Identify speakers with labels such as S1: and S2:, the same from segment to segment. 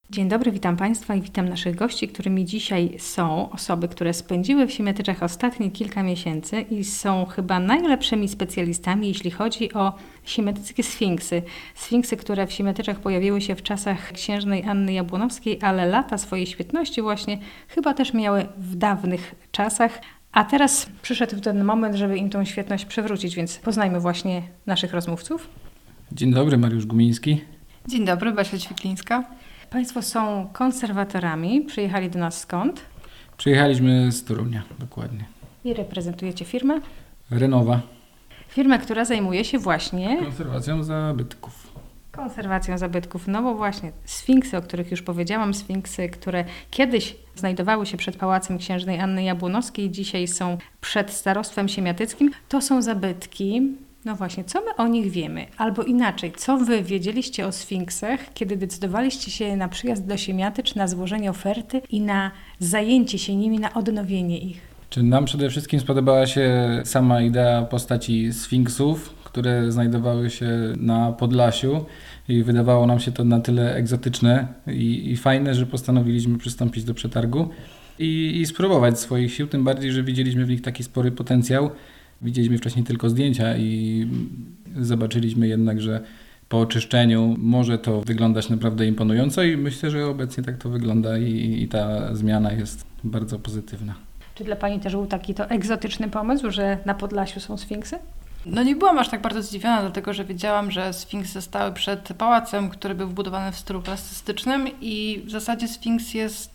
S1: Dzień dobry, witam Państwa i witam naszych gości, którymi dzisiaj są osoby, które spędziły w Siemiatyczach ostatnie kilka miesięcy i są chyba najlepszymi specjalistami, jeśli chodzi o siemiatyckie sfinksy. Sfinksy, które w Siemiatyczach pojawiły się w czasach księżnej Anny Jabłonowskiej, ale lata swojej świetności właśnie chyba też miały w dawnych czasach. A teraz przyszedł ten moment, żeby im tą świetność przywrócić, więc poznajmy właśnie naszych rozmówców.
S2: Dzień dobry, Mariusz Gumiński.
S3: Dzień dobry, Basia Ćwiklińska.
S1: Państwo są konserwatorami. Przyjechali do nas skąd?
S2: Przyjechaliśmy z Torunia, dokładnie.
S1: I reprezentujecie firmę?
S2: Renowa.
S1: Firmę, która zajmuje się właśnie
S2: Konserwacją zabytków.
S1: konserwacją zabytków. No bo właśnie sfinksy, o których już powiedziałam, sfinksy, które kiedyś znajdowały się przed Pałacem Księżnej Anny Jabłonowskiej, dzisiaj są przed Starostwem Siemiatyckim, to są zabytki. No właśnie, co my o nich wiemy? Albo inaczej, co wy wiedzieliście o sfinksach, kiedy decydowaliście się na przyjazd do Siemiatycz, na złożenie oferty i na zajęcie się nimi, na odnowienie ich?
S2: Czy nam przede wszystkim spodobała się sama idea postaci sfinksów, które znajdowały się na Podlasiu i wydawało nam się to na tyle egzotyczne i fajne, że postanowiliśmy przystąpić do przetargu i spróbować swoich sił, tym bardziej, że widzieliśmy w nich taki spory potencjał. Widzieliśmy wcześniej tylko zdjęcia i zobaczyliśmy jednak, że po oczyszczeniu może to wyglądać naprawdę imponująco i myślę, że obecnie tak to wygląda i ta zmiana jest bardzo pozytywna.
S1: Czy dla Pani też był taki to egzotyczny pomysł, że na Podlasiu są sfinksy?
S3: No nie byłam aż tak bardzo zdziwiona, dlatego że wiedziałam, że sfinksy stały przed pałacem, który był wbudowany w stylu klasystycznym i w zasadzie sfinks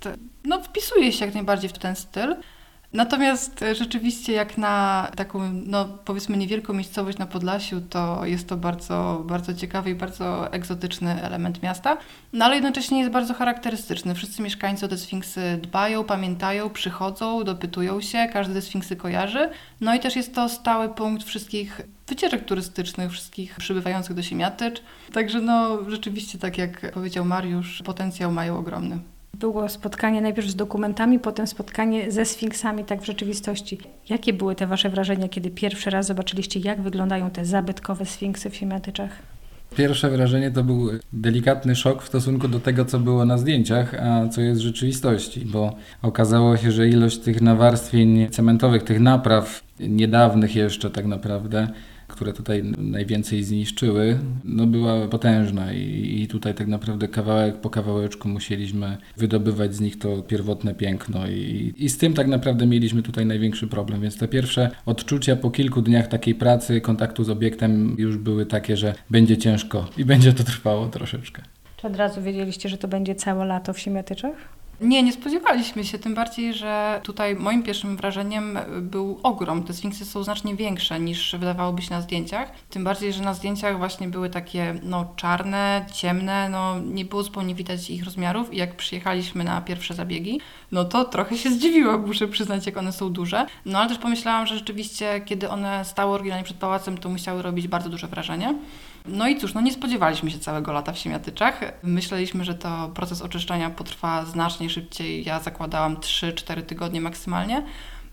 S3: wpisuje się jak najbardziej w ten styl. Natomiast rzeczywiście jak na taką, powiedzmy niewielką miejscowość na Podlasiu, to jest to bardzo, bardzo ciekawy i bardzo egzotyczny element miasta, no ale jednocześnie jest bardzo charakterystyczny. Wszyscy mieszkańcy o te sfinksy dbają, pamiętają, przychodzą, dopytują się, każdy te sfinksy kojarzy. No i też jest to stały punkt wszystkich wycieczek turystycznych, wszystkich przybywających do Siemiatycz. Także rzeczywiście, tak jak powiedział Mariusz, potencjał mają ogromny.
S1: Było spotkanie najpierw z dokumentami, potem spotkanie ze sfinksami, tak w rzeczywistości. Jakie były te Wasze wrażenia, kiedy pierwszy raz zobaczyliście, jak wyglądają te zabytkowe sfinksy w Siemiatyczach?
S2: Pierwsze wrażenie to był delikatny szok w stosunku do tego, co było na zdjęciach, a co jest w rzeczywistości, bo okazało się, że ilość tych nawarstwień cementowych, tych napraw niedawnych jeszcze tak naprawdę, które tutaj najwięcej zniszczyły, była potężna i tutaj tak naprawdę kawałek po kawałeczku musieliśmy wydobywać z nich to pierwotne piękno i z tym tak naprawdę mieliśmy tutaj największy problem, więc te pierwsze odczucia po kilku dniach takiej pracy, kontaktu z obiektem już były takie, że będzie ciężko i będzie to trwało troszeczkę.
S1: Czy od razu wiedzieliście, że to będzie całe lato w Siemiatyczach?
S3: Nie spodziewaliśmy się, tym bardziej, że tutaj moim pierwszym wrażeniem był ogrom. Te sfinksy są znacznie większe niż wydawałoby się na zdjęciach. Tym bardziej, że na zdjęciach właśnie były takie czarne, ciemne, nie było zupełnie widać ich rozmiarów i jak przyjechaliśmy na pierwsze zabiegi, to trochę się zdziwiłam, muszę przyznać, jak one są duże. Ale też pomyślałam, że rzeczywiście, kiedy one stały oryginalnie przed pałacem, to musiały robić bardzo duże wrażenie. No i cóż, nie spodziewaliśmy się całego lata w Siemiatyczach. Myśleliśmy, że to proces oczyszczania potrwa znacznie szybciej. Ja zakładałam 3-4 tygodnie maksymalnie.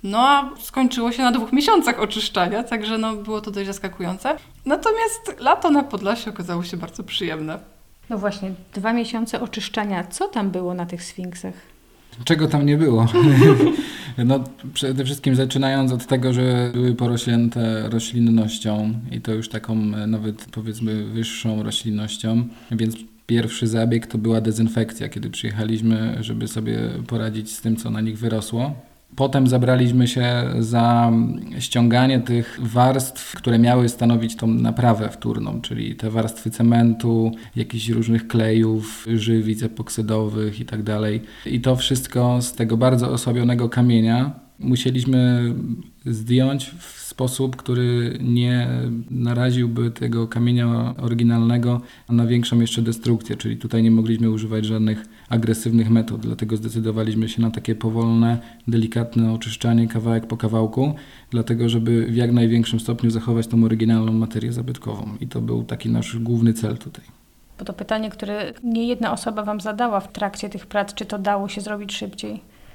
S3: A skończyło się na 2 miesiącach oczyszczania, także było to dość zaskakujące. Natomiast lato na Podlasiu okazało się bardzo przyjemne.
S1: No właśnie, 2 miesiące oczyszczania. Co tam było na tych sfinksach?
S2: Czego tam nie było? Przede wszystkim zaczynając od tego, że były porośnięte roślinnością i to już taką nawet powiedzmy wyższą roślinnością, więc pierwszy zabieg to była dezynfekcja, kiedy przyjechaliśmy, żeby sobie poradzić z tym, co na nich wyrosło. Potem zabraliśmy się za ściąganie tych warstw, które miały stanowić tą naprawę wtórną, czyli te warstwy cementu, jakichś różnych klejów, żywic epoksydowych i tak dalej. I to wszystko z tego bardzo osłabionego kamienia musieliśmy zdjąć w sposób, który nie naraziłby tego kamienia oryginalnego na większą jeszcze destrukcję, czyli tutaj nie mogliśmy używać żadnych agresywnych metod, dlatego zdecydowaliśmy się na takie powolne, delikatne oczyszczanie kawałek po kawałku, dlatego żeby w jak największym stopniu zachować tą oryginalną materię zabytkową i to był taki nasz główny cel tutaj.
S1: Bo to pytanie, które nie jedna osoba Wam zadała w trakcie tych prac, czy to dało się zrobić szybciej?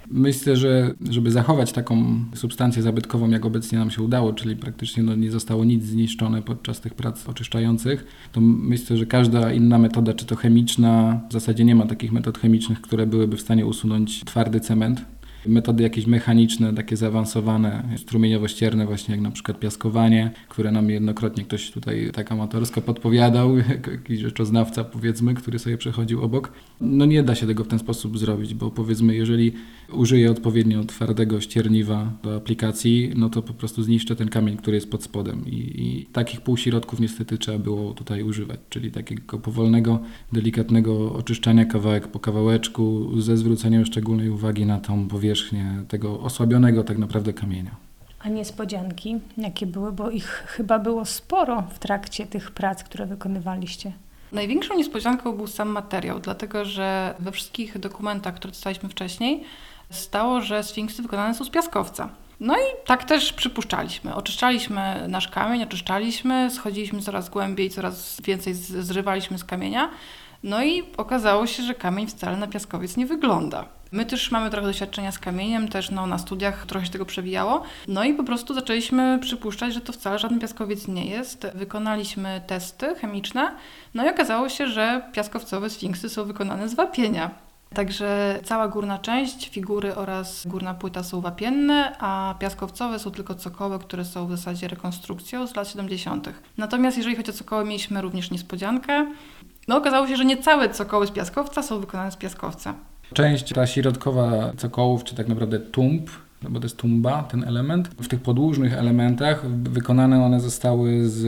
S2: Myślę, że żeby zachować taką substancję zabytkową, jak obecnie nam się udało, czyli praktycznie nie zostało nic zniszczone podczas tych prac oczyszczających, to myślę, że każda inna metoda, czy to chemiczna, w zasadzie nie ma takich metod chemicznych, które byłyby w stanie usunąć twardy cement. Metody jakieś mechaniczne, takie zaawansowane, strumieniowo-ścierne, właśnie jak na przykład piaskowanie, które nam jednokrotnie ktoś tutaj tak amatorsko podpowiadał, jakiś rzeczoznawca powiedzmy, który sobie przechodził obok. No nie da się tego w ten sposób zrobić, bo powiedzmy, jeżeli użyję odpowiednio twardego ścierniwa do aplikacji, no to po prostu zniszczę ten kamień, który jest pod spodem i takich półśrodków niestety trzeba było tutaj używać, czyli takiego powolnego, delikatnego oczyszczania kawałek po kawałeczku ze zwróceniem szczególnej uwagi na tą powierzchnię tego osłabionego tak naprawdę kamienia.
S1: A niespodzianki jakie były? Bo ich chyba było sporo w trakcie tych prac, które wykonywaliście.
S3: Największą niespodzianką był sam materiał, dlatego że we wszystkich dokumentach, które czytaliśmy wcześniej, stało, że sfinksy wykonane są z piaskowca. No i tak też przypuszczaliśmy. Oczyszczaliśmy nasz kamień, schodziliśmy coraz głębiej, coraz więcej zrywaliśmy z kamienia. No i okazało się, że kamień wcale na piaskowiec nie wygląda. My też mamy trochę doświadczenia z kamieniem, też na studiach trochę się tego przewijało. No i po prostu zaczęliśmy przypuszczać, że to wcale żaden piaskowiec nie jest. Wykonaliśmy testy chemiczne, no i okazało się, że piaskowcowe sfinksy są wykonane z wapienia. Także cała górna część, figury oraz górna płyta są wapienne, a piaskowcowe są tylko cokoły, które są w zasadzie rekonstrukcją z lat 70. Natomiast jeżeli chodzi o cokoły, mieliśmy również niespodziankę. No okazało się, że nie całe cokoły z piaskowca są wykonane z piaskowca.
S2: Część ta środkowa cokołów, czy tak naprawdę tumb, no bo to jest tumba, ten element, w tych podłużnych elementach wykonane one zostały z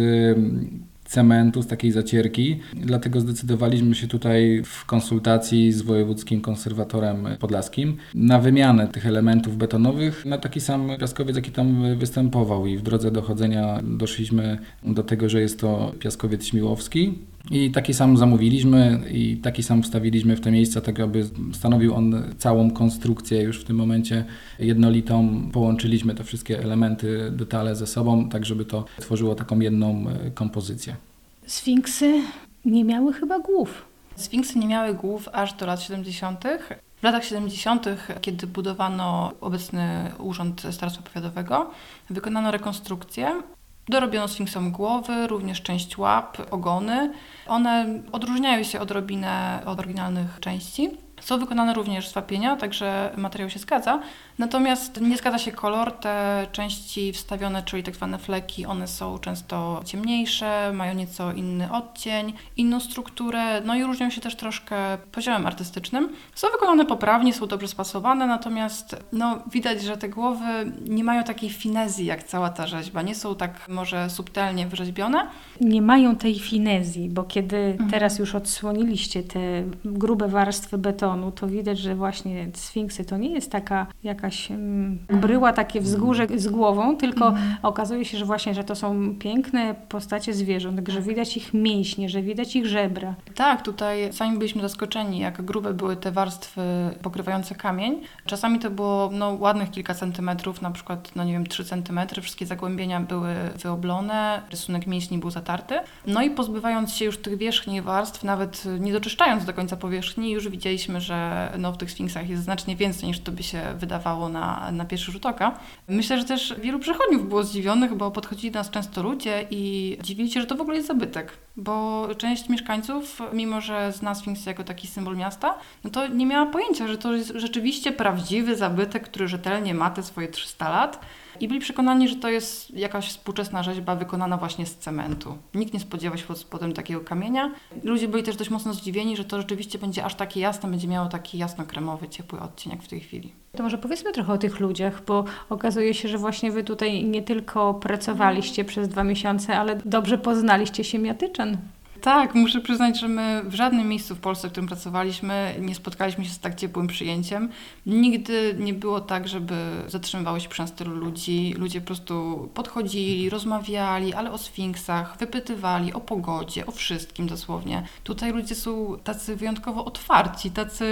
S2: cementu, z takiej zacierki. Dlatego zdecydowaliśmy się tutaj w konsultacji z wojewódzkim konserwatorem podlaskim na wymianę tych elementów betonowych na taki sam piaskowiec, jaki tam występował. I w drodze dochodzenia doszliśmy do tego, że jest to piaskowiec śmiłowski. I taki sam zamówiliśmy i taki sam wstawiliśmy w te miejsca, tak aby stanowił on całą konstrukcję już w tym momencie jednolitą. Połączyliśmy te wszystkie elementy, detale ze sobą, tak żeby to tworzyło taką jedną kompozycję.
S1: Sfinksy nie miały chyba głów.
S3: Sfinksy nie miały głów aż do lat 70. W latach 70., kiedy budowano obecny Urząd Starostwa Powiatowego, wykonano rekonstrukcję. Dorobiono sfinksom głowy, również część łap, ogony. One odróżniają się odrobinę od oryginalnych części. Są wykonane również z wapienia, także materiał się zgadza. Natomiast nie zgadza się kolor. Te części wstawione, czyli tak zwane fleki, one są często ciemniejsze, mają nieco inny odcień, inną strukturę, no i różnią się też troszkę poziomem artystycznym. Są wykonane poprawnie, są dobrze spasowane, natomiast widać, że te głowy nie mają takiej finezji jak cała ta rzeźba. Nie są tak może subtelnie wyrzeźbione.
S1: Nie mają tej finezji, bo kiedy teraz już odsłoniliście te grube warstwy betonu, to widać, że właśnie sfinksy to nie jest taka jakaś bryła, takie wzgórze z głową, tylko okazuje się, że właśnie, że to są piękne postacie zwierząt, że widać ich mięśnie, że widać ich żebra.
S3: Tak, tutaj sami byliśmy zaskoczeni, jak grube były te warstwy pokrywające kamień. Czasami to było ładnych kilka centymetrów, na przykład 3 centymetry, wszystkie zagłębienia były wyoblone, rysunek mięśni był zatarty. No i pozbywając się już tych wierzchnich warstw, nawet nie doczyszczając do końca powierzchni, już widzieliśmy, że w tych sfinksach jest znacznie więcej niż to by się wydawało na pierwszy rzut oka. Myślę, że też wielu przechodniów było zdziwionych, bo podchodzili do nas często ludzie i dziwili się, że to w ogóle jest zabytek. Bo część mieszkańców, mimo że zna sfinksy jako taki symbol miasta, to nie miała pojęcia, że to jest rzeczywiście prawdziwy zabytek, który rzetelnie ma te swoje 300 lat. I byli przekonani, że to jest jakaś współczesna rzeźba wykonana właśnie z cementu. Nikt nie spodziewał się pod spodem takiego kamienia. Ludzie byli też dość mocno zdziwieni, że to rzeczywiście będzie aż takie jasne, będzie miało taki jasno-kremowy, ciepły odcień jak w tej chwili.
S1: To może powiedzmy trochę o tych ludziach, bo okazuje się, że właśnie wy tutaj nie tylko pracowaliście przez 2 miesiące, ale dobrze poznaliście siemiatyczan.
S3: Tak, muszę przyznać, że my w żadnym miejscu w Polsce, w którym pracowaliśmy, nie spotkaliśmy się z tak ciepłym przyjęciem. Nigdy nie było tak, żeby zatrzymywało się przy nas tylu ludzi. Ludzie po prostu podchodzili, rozmawiali, ale o sfinksach, wypytywali o pogodzie, o wszystkim dosłownie. Tutaj ludzie są tacy wyjątkowo otwarci, tacy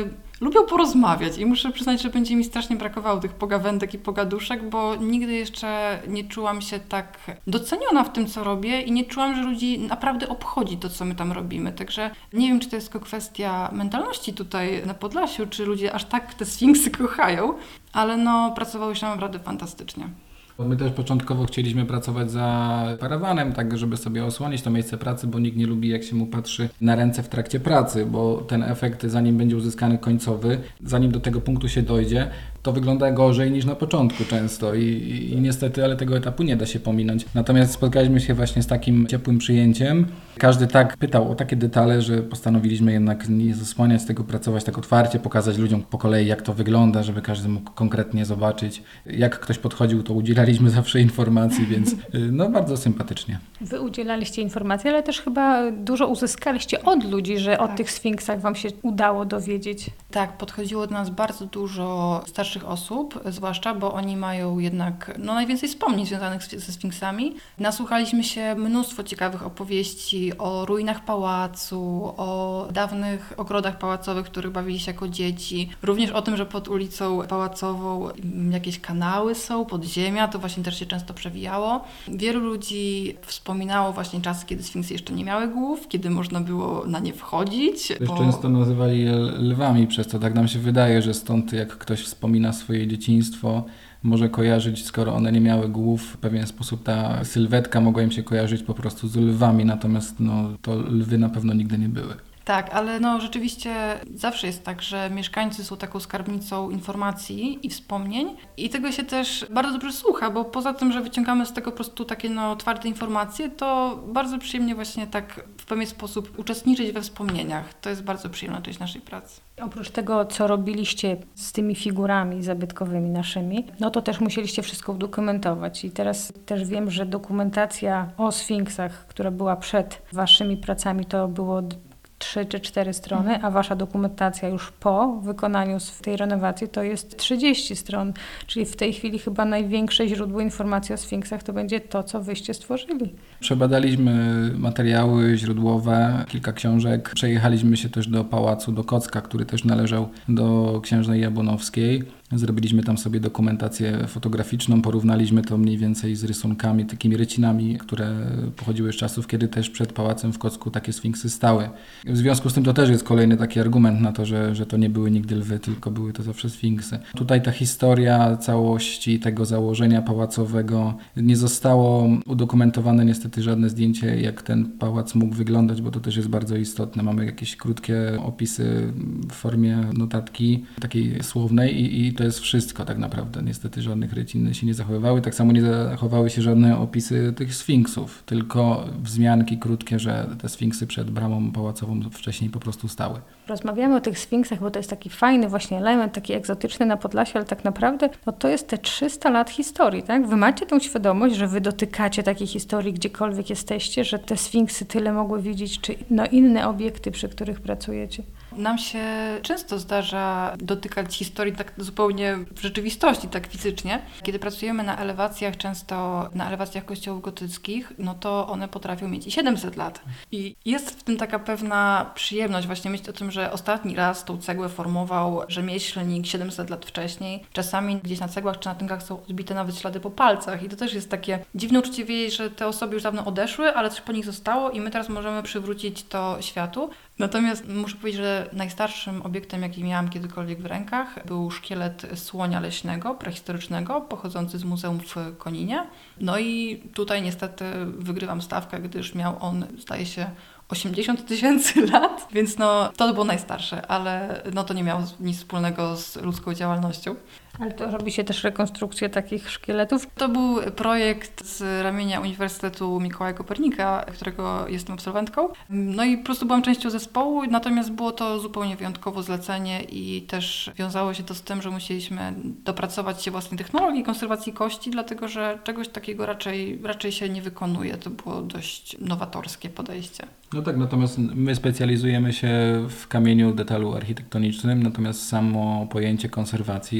S3: lubią porozmawiać i muszę przyznać, że będzie mi strasznie brakowało tych pogawędek i pogaduszek, bo nigdy jeszcze nie czułam się tak doceniona w tym, co robię i nie czułam, że ludzi naprawdę obchodzi to, co my tam robimy. Także nie wiem, czy to jest tylko kwestia mentalności tutaj na Podlasiu, czy ludzie aż tak te sfinksy kochają, ale no pracowało się naprawdę fantastycznie.
S2: My też początkowo chcieliśmy pracować za parawanem, tak żeby sobie osłonić to miejsce pracy, bo nikt nie lubi, jak się mu patrzy na ręce w trakcie pracy, bo ten efekt, zanim będzie uzyskany końcowy, zanim do tego punktu się dojdzie, to wygląda gorzej niż na początku często i niestety, ale tego etapu nie da się pominąć. Natomiast spotkaliśmy się właśnie z takim ciepłym przyjęciem. Każdy tak pytał o takie detale, że postanowiliśmy jednak nie zasłaniać tego, pracować tak otwarcie, pokazać ludziom po kolei, jak to wygląda, żeby każdy mógł konkretnie zobaczyć. Jak ktoś podchodził, to udzielaliśmy zawsze informacji, więc no bardzo sympatycznie.
S1: Wy udzielaliście informacji, ale też chyba dużo uzyskaliście od ludzi, że o tych sfinksach wam się udało dowiedzieć.
S3: Tak, podchodziło do nas bardzo dużo starszych osób, zwłaszcza, bo oni mają jednak najwięcej wspomnień związanych ze sfinksami. Nasłuchaliśmy się mnóstwo ciekawych opowieści o ruinach pałacu, o dawnych ogrodach pałacowych, w których bawili się jako dzieci. Również o tym, że pod ulicą pałacową jakieś kanały są, podziemia, to właśnie też się często przewijało. Wielu ludzi wspominało właśnie czasy, kiedy sfinksy jeszcze nie miały głów, kiedy można było na nie wchodzić.
S2: Też często nazywali je lwami, przez to tak nam się wydaje, że stąd jak ktoś wspomina swoje dzieciństwo, może kojarzyć, skoro one nie miały głów, w pewien sposób ta sylwetka mogła im się kojarzyć po prostu z lwami, natomiast to lwy na pewno nigdy nie były.
S3: Tak, ale rzeczywiście zawsze jest tak, że mieszkańcy są taką skarbnicą informacji i wspomnień i tego się też bardzo dobrze słucha, bo poza tym, że wyciągamy z tego po prostu takie twarde informacje, to bardzo przyjemnie właśnie tak w pewien sposób uczestniczyć we wspomnieniach. To jest bardzo przyjemna część naszej pracy.
S1: Oprócz tego, co robiliście z tymi figurami zabytkowymi naszymi, to też musieliście wszystko udokumentować. I teraz też wiem, że dokumentacja o sfinksach, która była przed waszymi pracami, to było 3 czy 4 strony, a wasza dokumentacja już po wykonaniu tej renowacji to jest 30 stron. Czyli w tej chwili chyba największe źródło informacji o sfinksach to będzie to, co wyście stworzyli.
S2: Przebadaliśmy materiały źródłowe, kilka książek. Przejechaliśmy się też do pałacu, do Kocka, który też należał do księżnej Jabłonowskiej. Zrobiliśmy tam sobie dokumentację fotograficzną, porównaliśmy to mniej więcej z rysunkami, takimi rycinami, które pochodziły z czasów, kiedy też przed pałacem w Kocku takie sfinksy stały. W związku z tym to też jest kolejny taki argument na to, że to nie były nigdy lwy, tylko były to zawsze sfinksy. Tutaj ta historia całości tego założenia pałacowego nie zostało udokumentowane niestety żadne zdjęcie, jak ten pałac mógł wyglądać, bo to też jest bardzo istotne. Mamy jakieś krótkie opisy w formie notatki takiej słownej i to jest wszystko tak naprawdę. Niestety żadnych rycin się nie zachowywały. Tak samo nie zachowały się żadne opisy tych sfinksów, tylko wzmianki krótkie, że te sfinksy przed bramą pałacową wcześniej po prostu stały.
S1: Rozmawiamy o tych sfinksach, bo to jest taki fajny właśnie element, taki egzotyczny na Podlasiu, ale tak naprawdę to jest te 300 lat historii, tak? Wy macie tą świadomość, że wy dotykacie takiej historii gdziekolwiek jesteście, że te sfinksy tyle mogły widzieć, czy inne obiekty, przy których pracujecie?
S3: Nam się często zdarza dotykać historii tak zupełnie w rzeczywistości, tak fizycznie. Kiedy pracujemy na elewacjach, często na elewacjach kościołów gotyckich, to one potrafią mieć i 700 lat. I jest w tym taka pewna przyjemność właśnie myśleć o tym, że ostatni raz tą cegłę formował rzemieślnik 700 lat wcześniej. Czasami gdzieś na cegłach czy na tynkach są odbite nawet ślady po palcach i to też jest takie dziwne uczucie wiedzieć, że te osoby już dawno odeszły, ale coś po nich zostało i my teraz możemy przywrócić to światu. Natomiast muszę powiedzieć, że najstarszym obiektem, jaki miałam kiedykolwiek w rękach, był szkielet słonia leśnego, prehistorycznego, pochodzący z muzeum w Koninie. I tutaj niestety wygrywam stawkę, gdyż miał on, zdaje się, 80 000 lat, więc to było najstarsze, ale to nie miało nic wspólnego z ludzką działalnością.
S1: Ale to robi się też rekonstrukcję takich szkieletów.
S3: To był projekt z ramienia Uniwersytetu Mikołaja Kopernika, którego jestem absolwentką. I po prostu byłam częścią zespołu, natomiast było to zupełnie wyjątkowo zlecenie i też wiązało się to z tym, że musieliśmy dopracować się własnej technologii konserwacji kości, dlatego że czegoś takiego raczej się nie wykonuje. To było dość nowatorskie podejście.
S2: Tak, natomiast my specjalizujemy się w kamieniu detalu architektonicznym, natomiast samo pojęcie konserwacji jest bardzo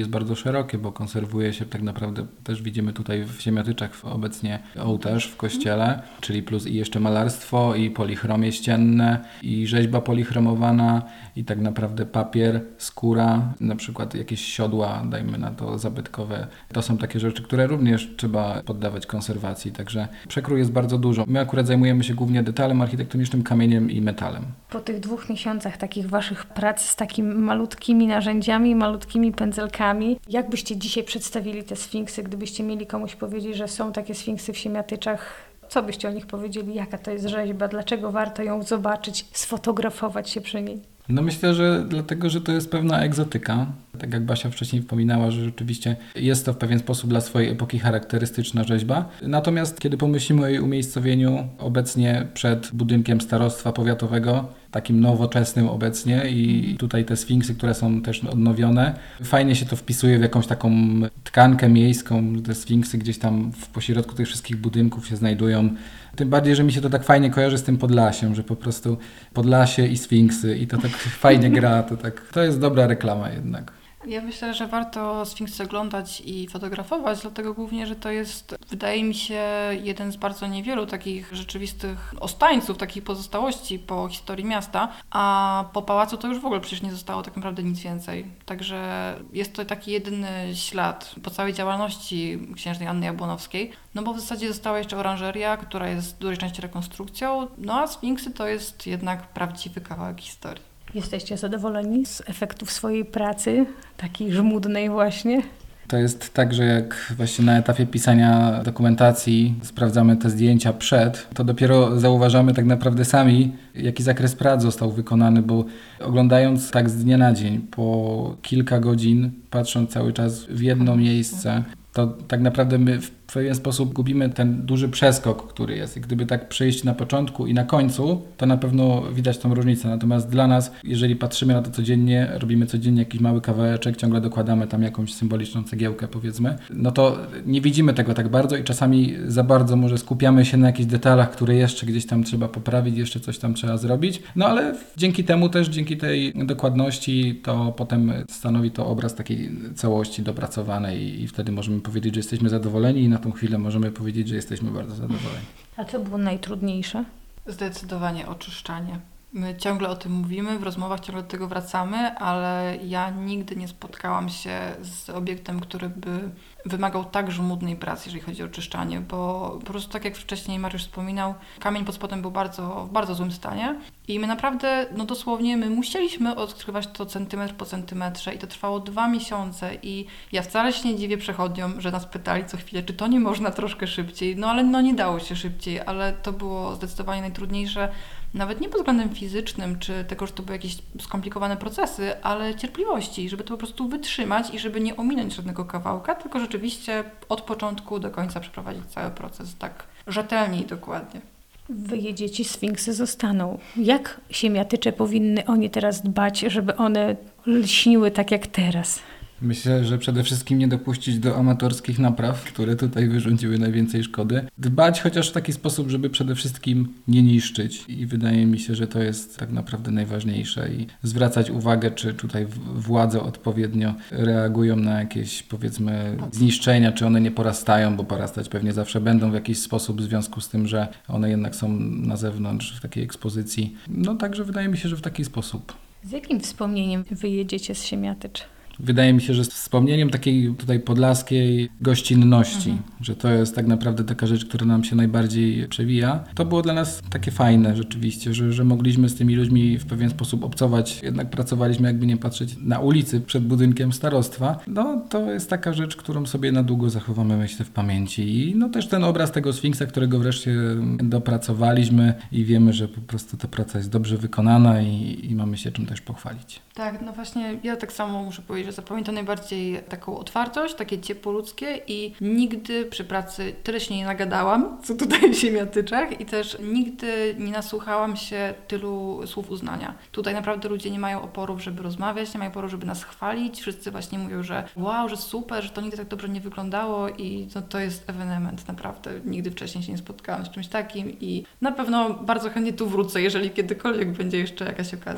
S2: szerokie, bo konserwuje się tak naprawdę, też widzimy tutaj w Siemiatyczach obecnie ołtarz w kościele, czyli plus i jeszcze malarstwo, i polichromie ścienne, i rzeźba polichromowana, i tak naprawdę papier, skóra, na przykład jakieś siodła, dajmy na to zabytkowe. To są takie rzeczy, które również trzeba poddawać konserwacji, także przekrój jest bardzo dużo. My akurat zajmujemy się głównie detalem architektonicznym, kamieniem i metalem.
S1: Po tych 2 miesiącach takich waszych prac z takimi malutkimi narzędziami, malutkimi pędzelkami, jak byście dzisiaj przedstawili te sfinksy, gdybyście mieli komuś powiedzieć, że są takie sfinksy w Siemiatyczach? Co byście o nich powiedzieli? Jaka to jest rzeźba? Dlaczego warto ją zobaczyć, sfotografować się przy niej?
S2: No myślę, że dlatego, że to jest pewna egzotyka. Tak jak Basia wcześniej wspominała, że rzeczywiście jest to w pewien sposób dla swojej epoki charakterystyczna rzeźba. Natomiast kiedy pomyślimy o jej umiejscowieniu obecnie przed budynkiem starostwa powiatowego, takim nowoczesnym obecnie i tutaj te sfinksy, które są też odnowione, fajnie się to wpisuje w jakąś taką tkankę miejską. Te sfinksy gdzieś tam w pośrodku tych wszystkich budynków się znajdują. Tym bardziej, że mi się to tak fajnie kojarzy z tym Podlasiem, że po prostu Podlasie i sfinksy i to tak fajnie gra, to jest dobra reklama jednak.
S3: Ja myślę, że warto sfinksy oglądać i fotografować, dlatego głównie, że to jest, wydaje mi się, jeden z bardzo niewielu takich rzeczywistych ostańców, takich pozostałości po historii miasta, a po pałacu to już w ogóle przecież nie zostało tak naprawdę nic więcej. Także jest to taki jedyny ślad po całej działalności księżnej Anny Jabłonowskiej, no bo w zasadzie została jeszcze oranżeria, która jest w dużej części rekonstrukcją, no a sfinksy to jest jednak prawdziwy kawałek historii.
S1: Jesteście zadowoleni z efektów swojej pracy, takiej żmudnej właśnie?
S2: To jest tak, że jak właśnie na etapie pisania dokumentacji sprawdzamy te zdjęcia przed, to dopiero zauważamy tak naprawdę sami, jaki zakres prac został wykonany, bo oglądając tak z dnia na dzień, po kilka godzin, patrząc cały czas w jedno miejsce, to tak naprawdę my w pewien sposób gubimy ten duży przeskok, który jest. I gdyby tak przejść na początku i na końcu, to na pewno widać tą różnicę. Natomiast dla nas, jeżeli patrzymy na to codziennie, robimy codziennie jakiś mały kawałeczek, ciągle dokładamy tam jakąś symboliczną cegiełkę, powiedzmy, no to nie widzimy tego tak bardzo i czasami za bardzo może skupiamy się na jakichś detalach, które jeszcze gdzieś tam trzeba poprawić, jeszcze coś tam trzeba zrobić. No ale dzięki temu też, dzięki tej dokładności, to potem stanowi to obraz takiej całości dopracowanej i wtedy możemy powiedzieć, że jesteśmy zadowoleni i na tą chwilę możemy powiedzieć, że jesteśmy bardzo zadowoleni.
S1: A co było najtrudniejsze?
S3: Zdecydowanie oczyszczanie. My ciągle o tym mówimy, w rozmowach ciągle do tego wracamy, ale ja nigdy nie spotkałam się z obiektem, który by wymagał tak żmudnej pracy, jeżeli chodzi o oczyszczanie, bo po prostu tak jak wcześniej Mariusz wspominał, kamień pod spodem był w bardzo złym stanie i my naprawdę, no dosłownie, my musieliśmy odkrywać to centymetr po centymetrze i to trwało 2 miesiące i ja wcale się nie dziwię przechodniom, że nas pytali co chwilę, czy to nie można troszkę szybciej, no ale no nie dało się szybciej, ale to było zdecydowanie najtrudniejsze, nawet nie pod względem fizycznym, czy tego, że to były jakieś skomplikowane procesy, ale cierpliwości, żeby to po prostu wytrzymać i żeby nie ominąć żadnego kawałka, tylko rzeczywiście od początku do końca przeprowadzić cały proces tak rzetelnie i dokładnie.
S1: Wyjedziecie, sfinksy zostaną. Jak Siemiatycze powinny o nie teraz dbać, żeby one lśniły tak jak teraz?
S2: Myślę, że przede wszystkim nie dopuścić do amatorskich napraw, które tutaj wyrządziły najwięcej szkody. Dbać chociaż w taki sposób, żeby przede wszystkim nie niszczyć. I wydaje mi się, że to jest tak naprawdę najważniejsze. I zwracać uwagę, czy tutaj władze odpowiednio reagują na jakieś, powiedzmy, zniszczenia, czy one nie porastają, bo porastać pewnie zawsze będą w jakiś sposób w związku z tym, że one jednak są na zewnątrz w takiej ekspozycji. No także wydaje mi się, że w taki sposób.
S1: Z jakim wspomnieniem wyjedziecie z Siemiatycz?
S2: Wydaje mi się, że z wspomnieniem takiej tutaj podlaskiej gościnności, że to jest tak naprawdę taka rzecz, która nam się najbardziej przewija. To było dla nas takie fajne rzeczywiście, że mogliśmy z tymi ludźmi w pewien sposób obcować. Jednak pracowaliśmy, jakby nie patrzeć, na ulicy przed budynkiem starostwa. No to jest taka rzecz, którą sobie na długo zachowamy, myślę, w pamięci. I no też ten obraz tego Sfinksa, którego wreszcie dopracowaliśmy i wiemy, że po prostu ta praca jest dobrze wykonana i mamy się czym też pochwalić.
S3: Tak, no właśnie ja tak samo muszę powiedzieć, że zapamiętam najbardziej taką otwartość, takie ciepło ludzkie i nigdy przy pracy tyle się nie nagadałam, co tutaj w Siemiatyczach i też nigdy nie nasłuchałam się tylu słów uznania. Tutaj naprawdę ludzie nie mają oporów, żeby rozmawiać, nie mają oporów, żeby nas chwalić. Wszyscy właśnie mówią, że wow, że super, że to nigdy tak dobrze nie wyglądało i no, to jest ewenement, naprawdę. Nigdy wcześniej się nie spotkałam z czymś takim i na pewno bardzo chętnie tu wrócę, jeżeli kiedykolwiek będzie jeszcze jakaś okazja.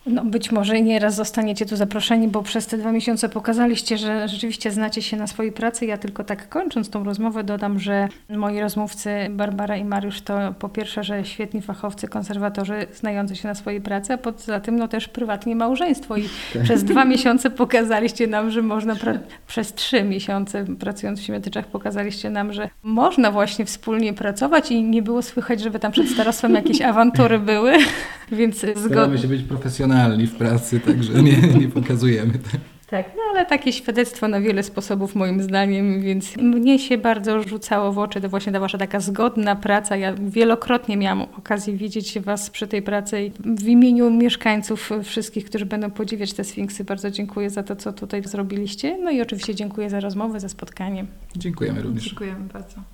S1: No być może nieraz zostaniecie tu zaproszeni, bo przez te 2 miesiące pokazaliście, że rzeczywiście znacie się na swojej pracy. Ja tylko tak kończąc tą rozmowę dodam, że moi rozmówcy Barbara i Mariusz to po pierwsze, że świetni fachowcy, konserwatorzy znający się na swojej pracy, a poza tym no też prywatnie małżeństwo i przez 2 miesiące pokazaliście nam, że można, przez 3 miesiące pracując w Siemiatyczach pokazaliście nam, że można właśnie wspólnie pracować i nie było słychać, żeby tam przed starostwem jakieś awantury były, więc
S2: Staramy się być profesjonalni w pracy, także nie pokazujemy tego.
S1: Tak, no ale takie świadectwo na wiele sposobów moim zdaniem, więc mnie się bardzo rzucało w oczy to właśnie ta wasza taka zgodna praca. Ja wielokrotnie miałam okazję widzieć was przy tej pracy i w imieniu mieszkańców wszystkich, którzy będą podziwiać te sfinksy, bardzo dziękuję za to, co tutaj zrobiliście. No i oczywiście dziękuję za rozmowę, za spotkanie.
S2: Dziękujemy również.
S3: Dziękujemy bardzo.